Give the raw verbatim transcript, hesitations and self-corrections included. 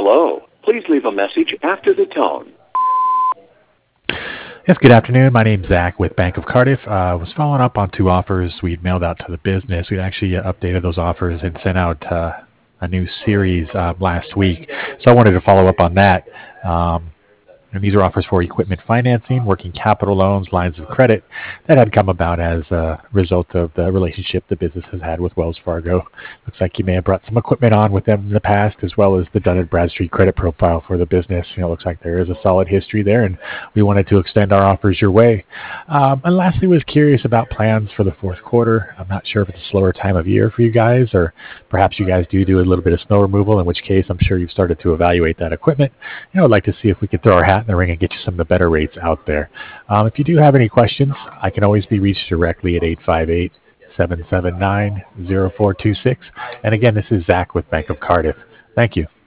Hello. Please leave a message after the tone. Yes, good afternoon. My name's Zach with Bank of Cardiff. I uh, was following up on two offers we'd mailed out to the business. We'd actually uh, updated those offers and sent out uh, a new series uh, last week. So I wanted to follow up on that. Um, and these are offers for equipment financing, working capital loans, lines of credit that had come about as a result of the relationship the business has had with Wells Fargo. Looks like you may have brought some equipment on with them in the past, as well as the Dun and Bradstreet credit profile for the business. You know, looks like there is a solid history there, and we wanted to extend our offers your way. Um, and lastly, was curious about plans for the fourth quarter. I'm not sure if it's a slower time of year for you guys, or perhaps you guys do do a little bit of snow removal, in which case I'm sure you've started to evaluate that equipment. You know, I'd like to see if we could throw our hat in the ring and get you some of the better rates out there. Um, if you do have any questions, I can always be reached directly at eight five eight, seven seven nine, zero four two six. And again, this is Zach with Bank of Cardiff. Thank you.